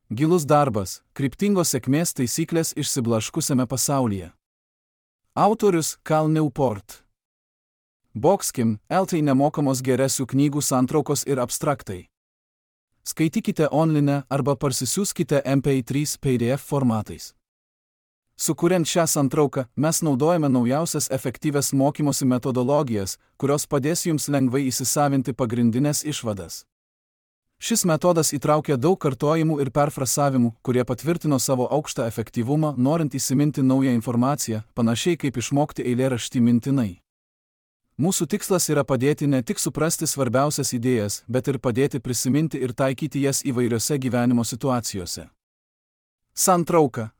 Gilus darbas – kryptingos sėkmės taisyklės išsiblaškusiame pasaulyje. Autorius Cal Newport. Boxkim, LT nemokamos geresių knygų santraukos ir abstraktai. Skaitykite online arba parsisiųskite MP3 PDF formatais. Sukuriant šią santrauką, mes naudojame naujausias efektyvias mokymosi metodologijas, kurios padės jums lengvai įsisavinti pagrindinės išvadas. Šis metodas įtraukia daug kartojimų ir perfrasavimų, kurie patvirtino savo aukštą efektyvumą, norint įsiminti naują informaciją, panašiai kaip išmokti eilėraštį mintinai. Mūsų tikslas yra padėti ne tik suprasti svarbiausias idėjas, bet ir padėti prisiminti ir taikyti jas įvairiose gyvenimo situacijose. Santrauka.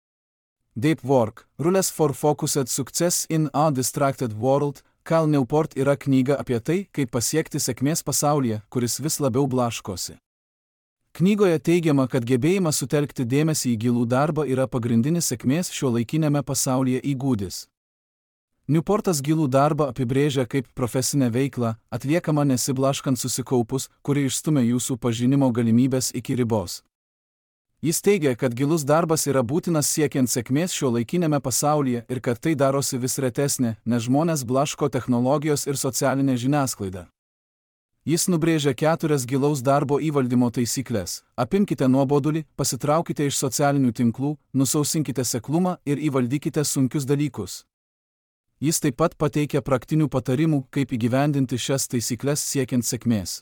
Deep Work – Rules for Focused Success in a Distracted World. Cal Newport yra knyga apie tai, kaip pasiekti sėkmės pasaulyje, kuris vis labiau blaškosi. Knygoje teigiama, kad gebėjimas sutelkti dėmesį į gilų darbą yra pagrindinis sėkmės šiuolaikinėme pasaulyje įgūdis. Newportas gilų darbą apibrėžia kaip profesinę veiklą, atliekamą nesiblaškant susikaupus, kuri išstumia jūsų pažinimo galimybės iki ribos. Jis teigia, kad gilus darbas yra būtinas siekiant sėkmės šiuolaikinėme pasaulyje ir kad tai darosi vis retesnė, nes žmonės blaško technologijos ir socialinė žiniasklaida. Jis nubrėžia 4 gilaus darbo įvaldymo taisyklės. Apimkite nuobodulį, pasitraukite iš socialinių tinklų, nusausinkite seklumą ir įvaldykite sunkius dalykus. Jis taip pat pateikia praktinių patarimų, kaip įgyvendinti šias taisykles siekiant sėkmės.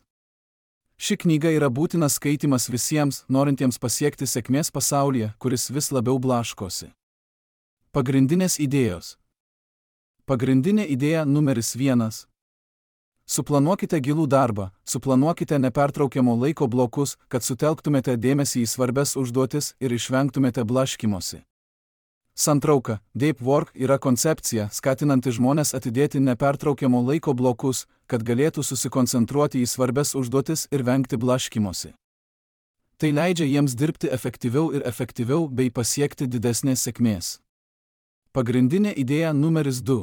Ši knyga yra būtinas skaitimas visiems, norintiems pasiekti sėkmės pasaulyje, kuris vis labiau blaškosi. Pagrindinės idėjos. Pagrindinė idėja numeris 1. Suplanuokite gilų darbą, suplanuokite nepertraukiamo laiko blokus, kad sutelktumėte dėmesį į svarbias užduotis ir išvengtumėte blaškymosi. Santrauka Deep Work yra koncepcija, skatinanti žmones atidėti nepertraukiamo laiko blokus, kad galėtų susikoncentruoti į svarbias užduotis ir vengti blaškymosi. Tai leidžia jiems dirbti efektyviau bei pasiekti didesnės sėkmės. Pagrindinė idėja numeris 2.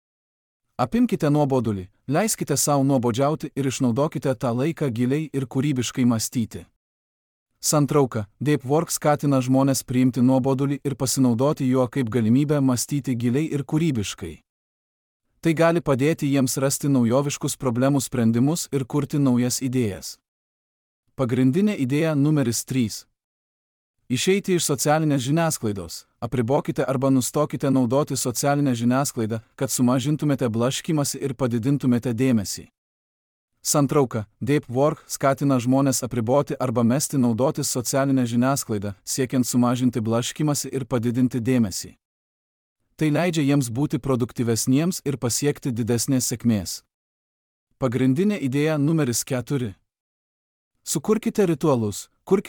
Apimkite nuobodulį, leiskite savo nuobodžiauti ir išnaudokite tą laiką giliai ir kūrybiškai mąstyti. Santrauka Deep Work skatina žmones priimti nuobodulį ir pasinaudoti juo kaip galimybę mąstyti giliai ir kūrybiškai. Tai gali padėti jiems rasti naujoviškus problemų sprendimus ir kurti naujas idėjas. Pagrindinė idėja numeris 3. Išeiti iš socialinės žiniasklaidos. Apribokite arba nustokite naudoti socialinę žiniasklaidą, kad sumažintumėte blaškymąsi ir padidintumėte dėmesį. Santrauka Deep Work skatina žmones apriboti arba mesti naudotis socialinę žiniasklaidą, siekiant sumažinti blaškymąsi ir padidinti dėmesį. Tai leidžia jiems būti produktyvesniems ir pasiekti didesnės sėkmės. Pagrindinė idėja numeris 4. Sukurkite ritualus,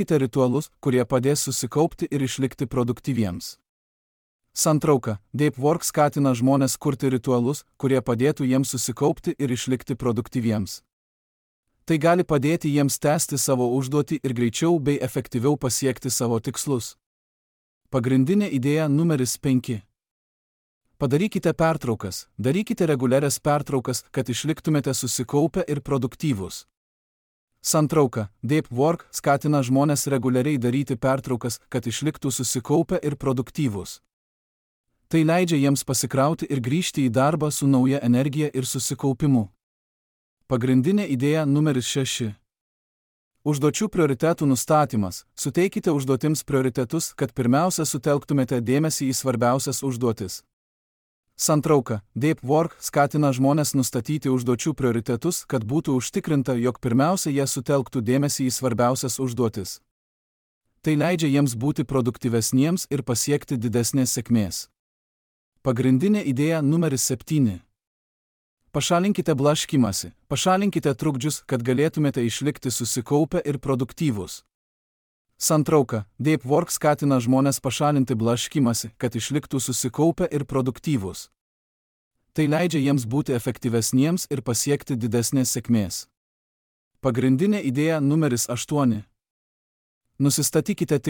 kurie padės susikaupti ir išlikti produktyviems. Santrauka Deep Work skatina žmones kurti ritualus, kurie padėtų jiems susikaupti ir išlikti produktyviems. Tai gali padėti jiems tęsti savo užduotį ir greičiau bei efektyviau pasiekti savo tikslus. Pagrindinė idėja numeris 5. Padarykite pertraukas, darykite reguliarias pertraukas, kad išliktumėte susikaupę ir produktyvūs. Santrauka Deep Work skatina žmones reguliariai daryti pertraukas, kad išliktų susikaupę ir produktyvūs. Tai leidžia jiems pasikrauti ir grįžti į darbą su nauja energija ir susikaupimu. Pagrindinė idėja numeris 6. Užduočių prioritetų nustatymas. Suteikite užduotims prioritetus, kad pirmiausia sutelktumėte dėmesį į svarbiausias užduotis. Santrauka Deep Work skatina žmones nustatyti užduočių prioritetus, kad būtų užtikrinta, jog pirmiausia jie sutelktų dėmesį į svarbiausias užduotis. Tai leidžia jiems būti produktyvesniems ir pasiekti didesnės sėkmės. Pagrindinė idėja numeris 7. Pašalinkite blaškymąsi, pašalinkite trukdžius, kad galėtumėte išlikti susikaupę ir produktyvūs. Santrauka Deep Work skatina žmones pašalinti blaškymąsi, kad išliktų susikaupę ir produktyvūs. Tai leidžia jiems būti efektyvesniems ir pasiekti didesnės sėkmės. Pagrindinė idėja numeris 8. Nustatykite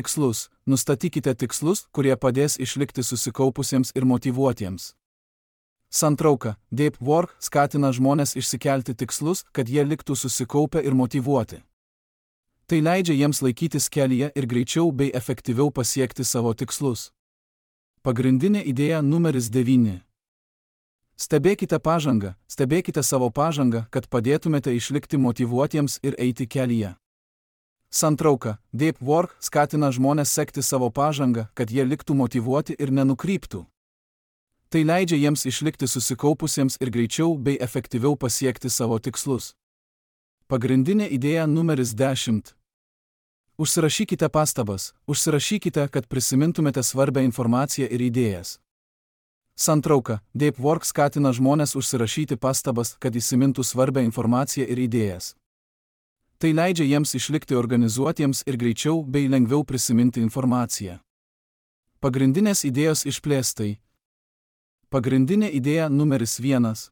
tikslus, kurie padės išlikti susikaupusiems ir motyvuotiems. Santrauka Deep Work skatina žmones išsikelti tikslus, kad jie liktų susikaupę ir motyvuoti. Tai leidžia jiems laikytis kelyje ir greičiau bei efektyviau pasiekti savo tikslus. Pagrindinė idėja numeris 9. Stebėkite pažangą, stebėkite savo pažangą, kad padėtumėte išlikti motyvuotiems ir eiti kelyje. Santrauka: Deep Work skatina žmones sekti savo pažangą, kad jie liktų motyvuoti ir nenukryptų. Tai leidžia jiems išlikti susikaupusiems ir greičiau bei efektyviau pasiekti savo tikslus. Pagrindinė idėja numeris 10. Užsirašykite pastabas, užsirašykite, kad prisimintumėte svarbią informaciją ir idėjas. Santrauka: Deep Work skatina žmones užsirašyti pastabas, kad įsimintų svarbią informaciją ir idėjas. Tai leidžia jiems išlikti organizuotiems ir greičiau bei lengviau prisiminti informaciją. Pagrindinės idėjos išplėstai. Pagrindinė idėja numeris 1.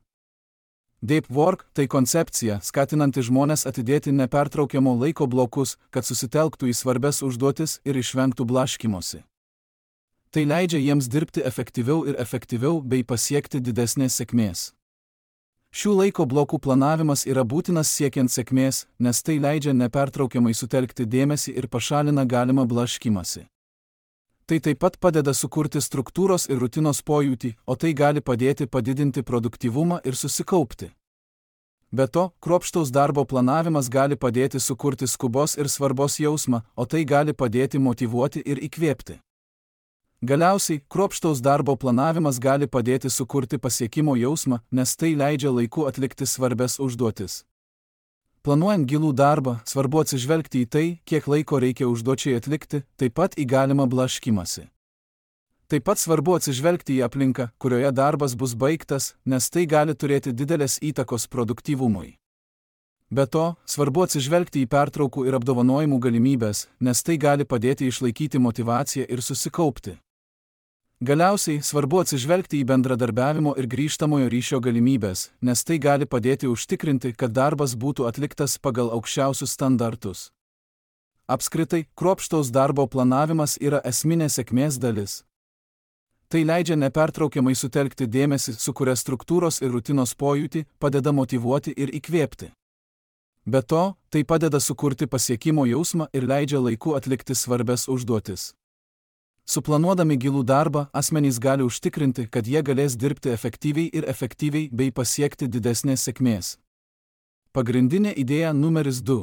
Deep Work tai koncepcija, skatinanti žmones atidėti nepertraukiamo laiko blokus, kad susitelktų į svarbias užduotis ir išvengtų blaškymosi. Tai leidžia jiems dirbti efektyviau bei pasiekti didesnės sėkmės. Šių laiko blokų planavimas yra būtinas siekiant sėkmės, nes tai leidžia nepertraukiamai sutelkti dėmesį ir pašalina galimą blaškymąsi. Tai taip pat padeda sukurti struktūros ir rutinos pojūtį, o tai gali padėti padidinti produktyvumą ir susikaupti. Be to, kruopštaus darbo planavimas gali padėti sukurti skubos ir svarbos jausmą, o tai gali padėti motyvuoti ir įkvėpti. Galiausiai, kruopštaus darbo planavimas gali padėti sukurti pasiekimo jausmą, nes tai leidžia laiku atlikti svarbias užduotis. Planuojant gilų darbą, svarbu atsižvelgti į tai, kiek laiko reikia užduočiai atlikti, taip pat į galimą blaškymąsi. Taip pat svarbu atsižvelgti į aplinką, kurioje darbas bus baigtas, nes tai gali turėti didelės įtakos produktyvumui. Be to, svarbu atsižvelgti į pertraukų ir apdovanojimų galimybės, nes tai gali padėti išlaikyti motyvaciją ir susikaupti. Galiausiai, svarbu atsižvelgti į bendradarbiavimo ir grįžtamojo ryšio galimybės, nes tai gali padėti užtikrinti, kad darbas būtų atliktas pagal aukščiausius standartus. Apskritai, kruopštaus darbo planavimas yra esminė sėkmės dalis. Tai leidžia nepertraukiamai sutelkti dėmesį, sukuria struktūros ir rutinos pojūtį, padeda motyvuoti ir įkvėpti. Be to, tai padeda sukurti pasiekimo jausmą ir leidžia laiku atlikti svarbias užduotis. Suplanuodami gilų darbą, asmenys gali užtikrinti, kad jie galės dirbti efektyviai bei pasiekti didesnės sėkmės. Pagrindinė idėja numeris 2.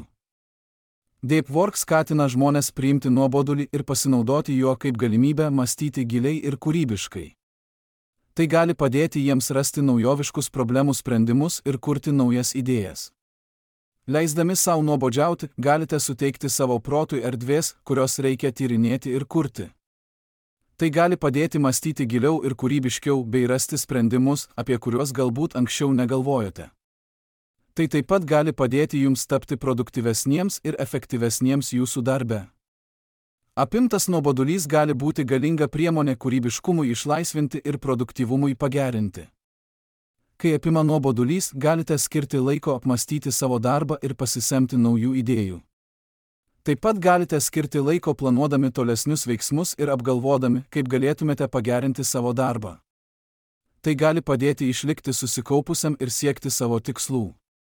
Deep Work skatina žmones priimti nuobodulį ir pasinaudoti juo kaip galimybę mąstyti giliai ir kūrybiškai. Tai gali padėti jiems rasti naujoviškus problemų sprendimus ir kurti naujas idėjas. Leisdami savo nuobodžiauti, galite suteikti savo protui erdvės, kurios reikia tyrinėti ir kurti. Tai gali padėti mąstyti giliau ir kūrybiškiau bei rasti sprendimus, apie kuriuos galbūt anksčiau negalvojote. Tai taip pat gali padėti jums tapti produktyvesniems ir efektyvesniems jūsų darbe. Apimtas nuobodulys gali būti galinga priemonė kūrybiškumui išlaisvinti ir produktyvumui pagerinti. Kai apima nuobodulys, galite skirti laiko apmąstyti savo darbą ir pasisemti naujų idėjų. Taip pat galite skirti laiko planuodami tolesnius veiksmus ir apgalvodami, kaip galėtumėte pagerinti savo darbą. Tai gali padėti išlikti susikaupusiam ir siekti savo tikslų.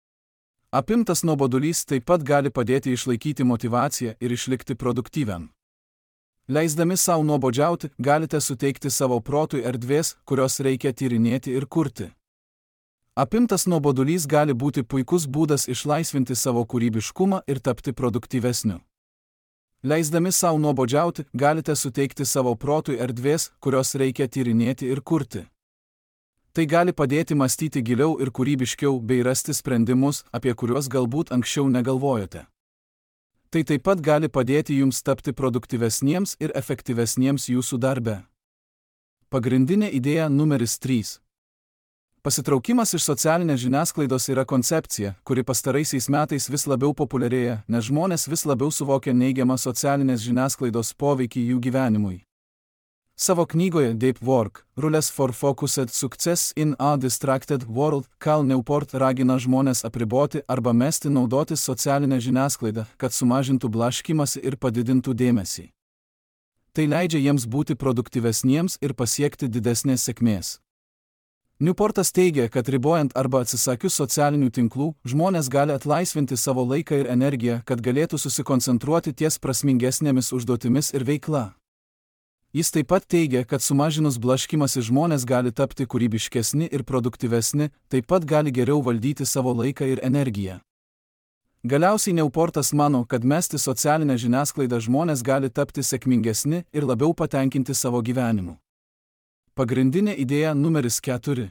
Apimtas nuobodulys taip pat gali padėti išlaikyti motyvaciją ir išlikti produktyviam. Leisdami savo nuobodžiauti, galite suteikti savo protui erdvės, kurios reikia tyrinėti ir kurti. Apimtas nuobodulys gali būti puikus būdas išlaisvinti savo kūrybiškumą ir tapti produktyvesniu. Leisdami savo nuobodžiauti, galite suteikti savo protui erdvės, kurios reikia tyrinėti ir kurti. Tai gali padėti mąstyti giliau ir kūrybiškiau bei rasti sprendimus, apie kuriuos galbūt anksčiau negalvojote. Tai taip pat gali padėti jums tapti produktyvesniems ir efektyvesniems jūsų darbe. Pagrindinė idėja numeris 3. Pasitraukimas iš socialinės žiniasklaidos yra koncepcija, kuri pastaraisiais metais vis labiau populiarėja, nes žmonės vis labiau suvokia neigiamą socialinės žiniasklaidos poveikį jų gyvenimui. Savo knygoje Deep Work – Rules for Focused Success in a Distracted World Cal Newport ragina žmones apriboti arba mesti naudotis socialinę žiniasklaidą, kad sumažintų blaškymąsi ir padidintų dėmesį. Tai leidžia jiems būti produktyvesniems ir pasiekti didesnės sėkmės. Newportas teigia, kad ribojant arba atsisakius socialinių tinklų, žmonės gali atlaisvinti savo laiką ir energiją, kad galėtų susikoncentruoti ties prasmingesnėmis užduotimis ir veikla. Jis taip pat teigia, kad sumažinus blaškymąsi žmonės gali tapti kūrybiškesni ir produktyvesni, taip pat gali geriau valdyti savo laiką ir energiją. Galiausiai Newportas mano, kad mesti socialinę žiniasklaidą žmonės gali tapti sėkmingesni ir labiau patenkinti savo gyvenimu. Pagrindinė idėja numeris 4.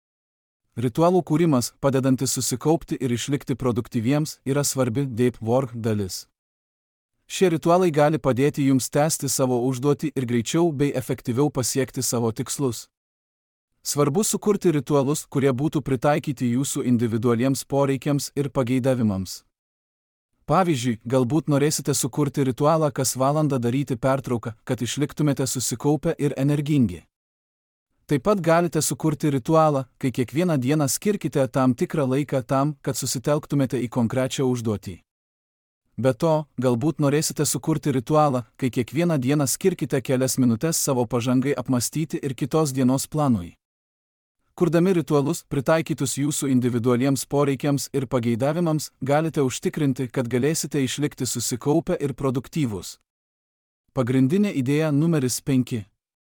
Ritualų kūrimas, padedantis susikaupti ir išlikti produktyviems, yra svarbi deep work dalis. Šie ritualai gali padėti jums tęsti savo užduotį ir greičiau bei efektyviau pasiekti savo tikslus. Svarbu sukurti ritualus, kurie būtų pritaikyti jūsų individualiems poreikiams ir pageidavimams. Pavyzdžiui, galbūt norėsite sukurti ritualą kas valandą daryti pertrauką, kad išliktumėte susikaupę ir energingi. Taip pat galite sukurti ritualą, kai kiekvieną dieną skirkite tam tikrą laiką tam, kad susitelktumėte į konkrečią užduotį. Be to, galbūt norėsite sukurti ritualą, kai kiekvieną dieną skirkite kelias minutes savo pažangai apmastyti ir kitos dienos planui. Kurdami ritualus, pritaikytus jūsų individualiems poreikiams ir pageidavimams, galite užtikrinti, kad galėsite išlikti susikaupę ir produktyvūs. Pagrindinė idėja numeris 5.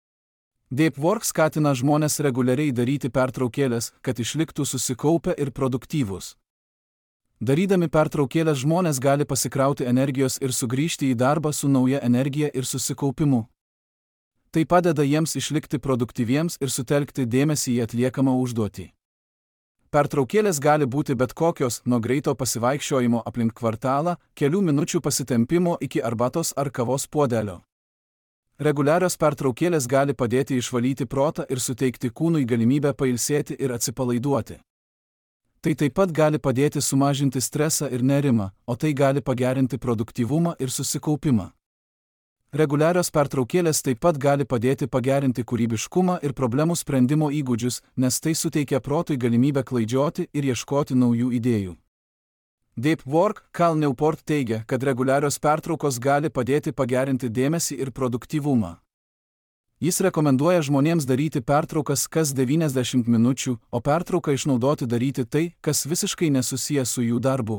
Deep work skatina žmonės reguliariai daryti pertraukėlės, kad išliktų susikaupę ir produktyvūs. Darydami pertraukėlės žmonės gali pasikrauti energijos ir sugrįžti į darbą su nauja energija ir susikaupimu. Tai padeda jiems išlikti produktyviems ir sutelkti dėmesį į atliekamą užduotį. Pertraukėlės gali būti bet kokios, nuo greito pasivaikščiojimo aplink kvartalą, kelių minučių pasitempimo iki arbatos ar kavos puodelio. Reguliarios pertraukėlės gali padėti išvalyti protą ir suteikti kūnui galimybę pailsėti ir atsipalaiduoti. Tai taip pat gali padėti sumažinti stresą ir nerimą, o tai gali pagerinti produktyvumą ir susikaupimą. Reguliarios pertraukėlės taip pat gali padėti pagerinti kūrybiškumą ir problemų sprendimo įgūdžius, nes tai suteikia protui galimybę klaidžioti ir ieškoti naujų idėjų. Deep work, Cal Newport teigia, kad reguliarios pertraukos gali padėti pagerinti dėmesį ir produktyvumą. Jis rekomenduoja žmonėms daryti pertraukas kas 90 minučių, o pertrauką išnaudoti daryti tai, kas visiškai nesusiję su jų darbu.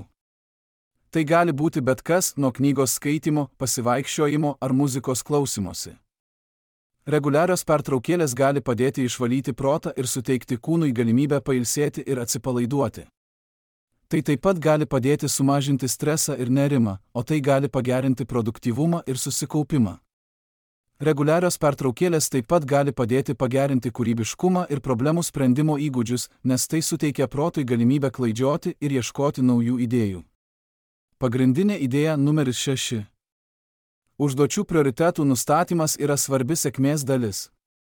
Tai gali būti bet kas, nuo knygos skaitimo, pasivaikščiojimo ar muzikos klausymosi. Reguliarios pertraukėlės gali padėti išvalyti protą ir suteikti kūnui galimybę pailsėti ir atsipalaiduoti. Tai taip pat gali padėti sumažinti stresą ir nerimą, o tai gali pagerinti produktyvumą ir susikaupimą. Reguliarios pertraukėlės taip pat gali padėti pagerinti kūrybiškumą ir problemų sprendimo įgūdžius, nes tai suteikia protui galimybę klaidžioti ir ieškoti naujų idėjų. Pagrindinė idėja numeris 6. Užduočių prioritetų nustatymas yra svarbi sėkmės dalis.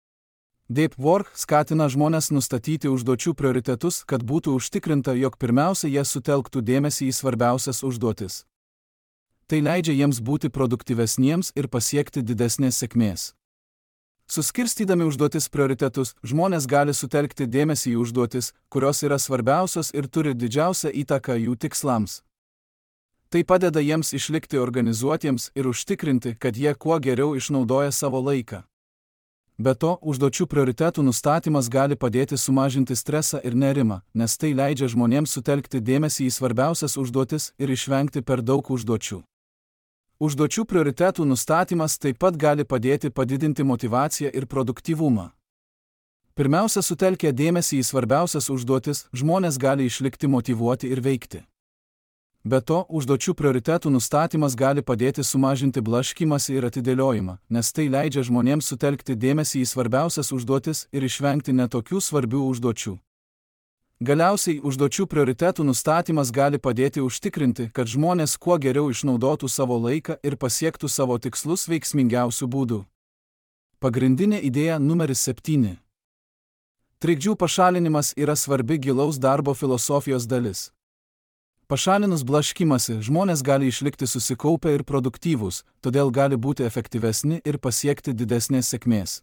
Deep work skatina žmonės nustatyti užduočių prioritetus, kad būtų užtikrinta, jog pirmiausia jie sutelktų dėmesį į svarbiausias užduotis. Tai leidžia jiems būti produktyvesniems ir pasiekti didesnės sėkmės. Suskirstydami užduotis prioritetus, žmonės gali sutelkti dėmesį į užduotis, kurios yra svarbiausios ir turi didžiausią įtaką jų tikslams. Tai padeda jiems išlikti organizuotiems ir užtikrinti, kad jie kuo geriau išnaudoja savo laiką. Be to, užduočių prioritetų nustatymas gali padėti sumažinti stresą ir nerimą, nes tai leidžia žmonėms sutelkti dėmesį į svarbiausias užduotis ir išvengti per daug užduočių. Užduočių prioritetų nustatymas taip pat gali padėti padidinti motyvaciją ir produktyvumą. Pirmiausia, sutelkę dėmesį į svarbiausias užduotis, žmonės gali išlikti motyvuoti ir veikti. Be to, užduočių prioritetų nustatymas gali padėti sumažinti blaškymąsi ir atidėliojimą, nes tai leidžia žmonėms sutelkti dėmesį į svarbiausias užduotis ir išvengti netokių svarbių užduočių. Galiausiai, užduočių prioritetų nustatymas gali padėti užtikrinti, kad žmonės kuo geriau išnaudotų savo laiką ir pasiektų savo tikslus veiksmingiausių būdų. Pagrindinė idėja numeris 7. Trikdžių pašalinimas yra svarbi gilaus darbo filosofijos dalis. Pašalinus blaškymąsi, žmonės gali išlikti susikaupę ir produktyvūs, todėl gali būti efektyvesni ir pasiekti didesnės sėkmės.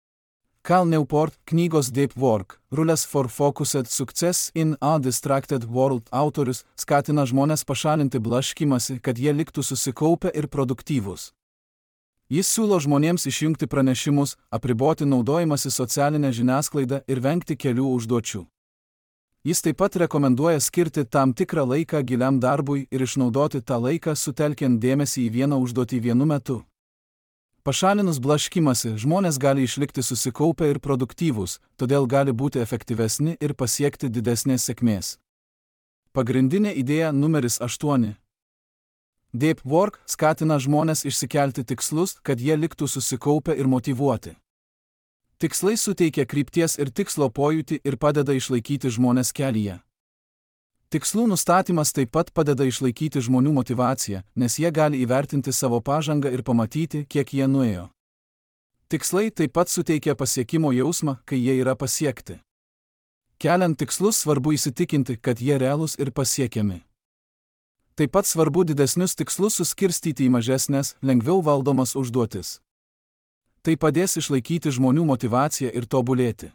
Cal Newport, knygos Deep Work, Rules for Focused Success in a Distracted World autorius, skatina žmonės pašalinti blaškymąsi, kad jie liktų susikaupę ir produktyvūs. Jis siūlo žmonėms išjungti pranešimus, apriboti naudojimąsi socialinę žiniasklaidą ir vengti kelių užduočių. Jis taip pat rekomenduoja skirti tam tikrą laiką giliam darbui ir išnaudoti tą laiką sutelkiant dėmesį į vieną užduotį vienu metu. Pašalinus blaškymąsi, žmonės gali išlikti susikaupę ir produktyvūs, todėl gali būti efektyvesni ir pasiekti didesnės sėkmės. Pagrindinė idėja numeris 8. Deep Work skatina žmonės išsikelti tikslus, kad jie liktų susikaupę ir motyvuoti. Tikslai suteikia krypties ir tikslo pojūtį ir padeda išlaikyti žmones kelyje. Tikslų nustatymas taip pat padeda išlaikyti žmonių motyvaciją, nes jie gali įvertinti savo pažangą ir pamatyti, kiek jie nuėjo. Tikslai taip pat suteikia pasiekimo jausmą, kai jie yra pasiekti. Keliant tikslus svarbu įsitikinti, kad jie realūs ir pasiekiami. Taip pat svarbu didesnius tikslus suskirstyti į mažesnės, lengviau valdomas užduotis. Tai padės išlaikyti žmonių motyvaciją ir tobulėti.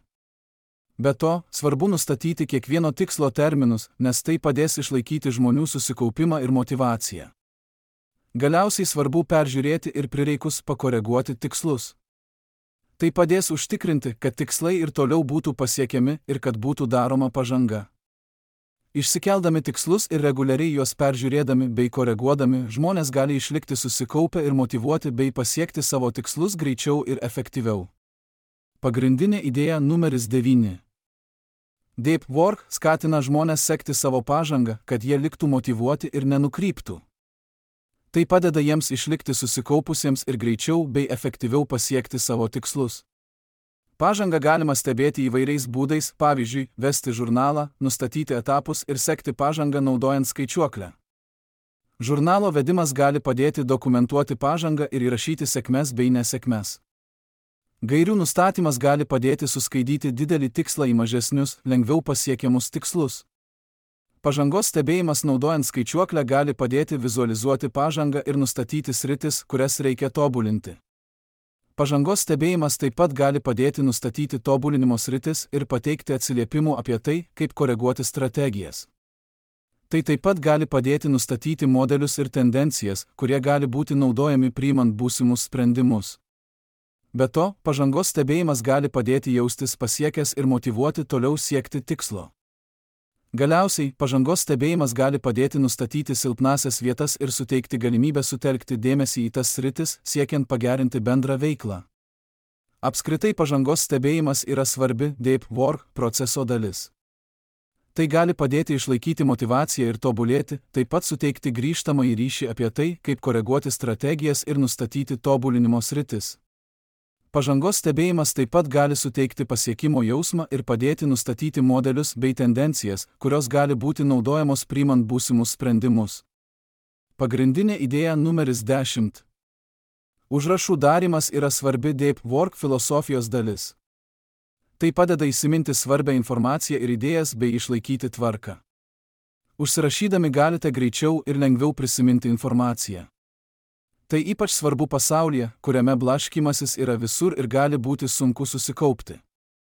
Be to, svarbu nustatyti kiekvieno tikslo terminus, nes tai padės išlaikyti žmonių susikaupimą ir motyvaciją. Galiausiai svarbu peržiūrėti ir prireikus pakoreguoti tikslus. Tai padės užtikrinti, kad tikslai ir toliau būtų pasiekiami ir kad būtų daroma pažanga. Išsikeldami tikslus ir reguliariai juos peržiūrėdami bei koreguodami, žmonės gali išlikti susikaupę ir motyvuoti bei pasiekti savo tikslus greičiau ir efektyviau. Pagrindinė idėja numeris 9. Deep Work skatina žmonės sekti savo pažangą, kad jie liktų motyvuoti ir nenukryptų. Tai padeda jiems išlikti susikaupusiems ir greičiau bei efektyviau pasiekti savo tikslus. Pažangą galima stebėti įvairiais būdais, pavyzdžiui, vesti žurnalą, nustatyti etapus ir sekti pažangą naudojant skaičiuoklę. Žurnalo vedimas gali padėti dokumentuoti pažangą ir įrašyti sėkmes bei nesėkmes. Gairių nustatymas gali padėti suskaidyti didelį tikslą į mažesnius, lengviau pasiekiamus tikslus. Pažangos stebėjimas naudojant skaičiuoklę gali padėti vizualizuoti pažangą ir nustatyti sritis, kurias reikia tobulinti. Pažangos stebėjimas taip pat gali padėti nustatyti tobulinimo sritis ir pateikti atsiliepimų apie tai, kaip koreguoti strategijas. Tai taip pat gali padėti nustatyti modelius ir tendencijas, kurie gali būti naudojami priimant būsimus sprendimus. Be to, pažangos stebėjimas gali padėti jaustis pasiekęs ir motyvuoti toliau siekti tikslo. Galiausiai, pažangos stebėjimas gali padėti nustatyti silpnąsias vietas ir suteikti galimybę sutelkti dėmesį į tas sritis, siekiant pagerinti bendrą veiklą. Apskritai pažangos stebėjimas yra svarbi Deep Work proceso dalis. Tai gali padėti išlaikyti motyvaciją ir tobulėti, taip pat suteikti grįžtamąjį ryšį apie tai, kaip koreguoti strategijas ir nustatyti tobulinimo sritis. Pažangos stebėjimas taip pat gali suteikti pasiekimo jausmą ir padėti nustatyti modelius bei tendencijas, kurios gali būti naudojamos priimant būsimus sprendimus. Pagrindinė idėja numeris 10. Užrašų darymas yra svarbi Deep Work filosofijos dalis. Tai padeda įsiminti svarbią informaciją ir idėjas bei išlaikyti tvarką. Užsirašydami galite greičiau ir lengviau prisiminti informaciją. Tai ypač svarbu pasaulyje, kuriame blaškymasis yra visur ir gali būti sunku susikaupti.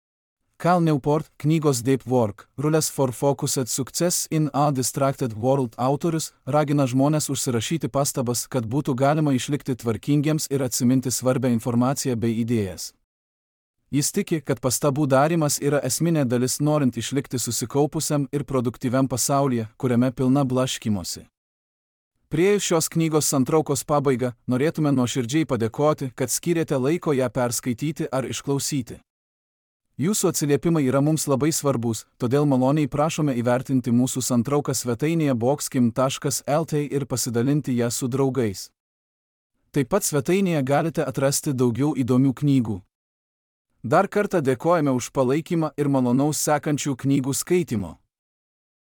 Cal Newport, knygos Deep Work, Rules for Focused Success in a Distracted World autorius, ragina žmonės užsirašyti pastabas, kad būtų galima išlikti tvarkingiems ir atsiminti svarbią informaciją bei idėjas. Jis tiki, kad pastabų darymas yra esminė dalis norint išlikti susikaupusiam ir produktyviam pasaulyje, kuriame pilna blaškymosi. Priėjus šios knygos santraukos pabaigą, norėtume nuoširdžiai padėkoti, kad skyrėte laiko ją perskaityti ar išklausyti. Jūsų atsiliepimai yra mums labai svarbus, todėl maloniai prašome įvertinti mūsų santrauką svetainėje boxkim.lt ir pasidalinti ją su draugais. Taip pat svetainėje galite atrasti daugiau įdomių knygų. Dar kartą dėkojame už palaikymą ir malonaus sekančių knygų skaitimo.